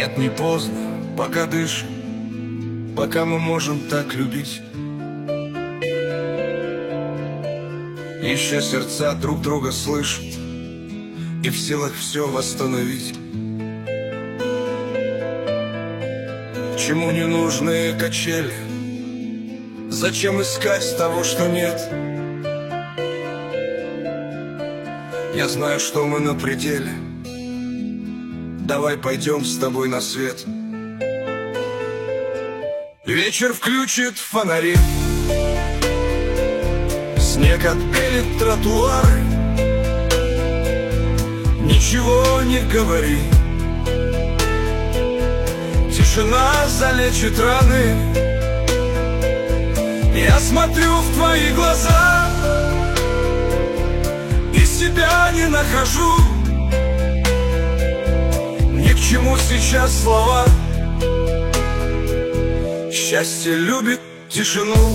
Нет, не поздно, пока дышим, пока мы можем так любить. Еще сердца друг друга слышат и в силах все восстановить. Чему не нужны качели? Зачем искать того, что нет? Я знаю, что мы на пределе. Давай пойдем с тобой на свет. Вечер включит фонари, снег отбелит тротуары. Ничего не говори, тишина залечит раны. Я смотрю в твои глаза и себя не нахожу. Ни к чему сейчас слова. Счастье любит тишину.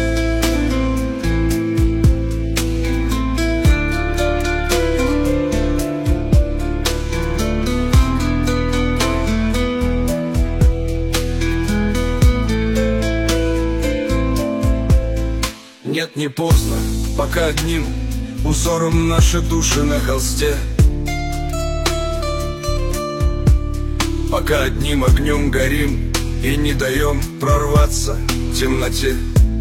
Нет, не поздно, пока одним узором наши души на холсте, пока одним огнем горим и не даем прорваться темноте.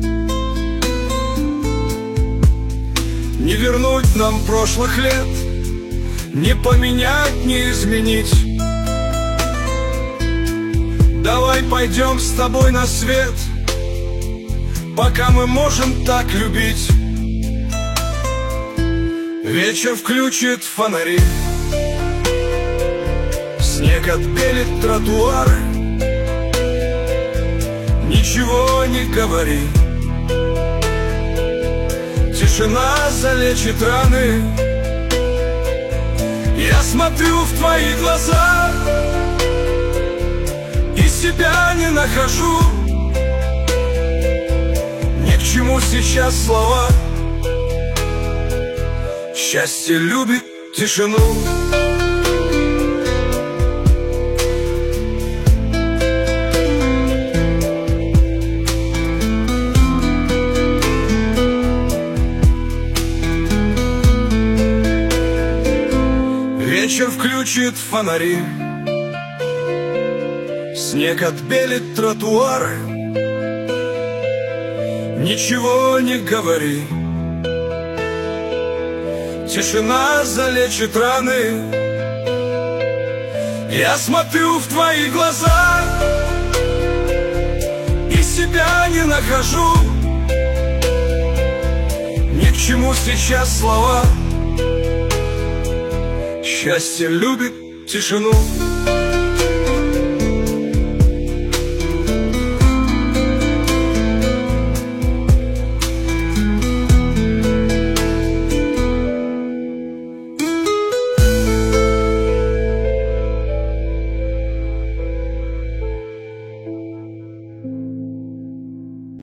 Не вернуть нам прошлых лет, не поменять, не изменить. Давай пойдем с тобой на свет, пока мы можем так любить. Вечер включит фонари, снег отбелит тротуары. Ничего не говори, тишина залечит раны. Я смотрю в твои глаза и себя не нахожу. Ни к чему сейчас слова. Счастье любит тишину. Вечер включит фонари, снег отбелит тротуары. Ничего не говори, тишина залечит раны. Я смотрю в твои глаза и себя не нахожу. Ни к чему сейчас слова. Счастье любит тишину.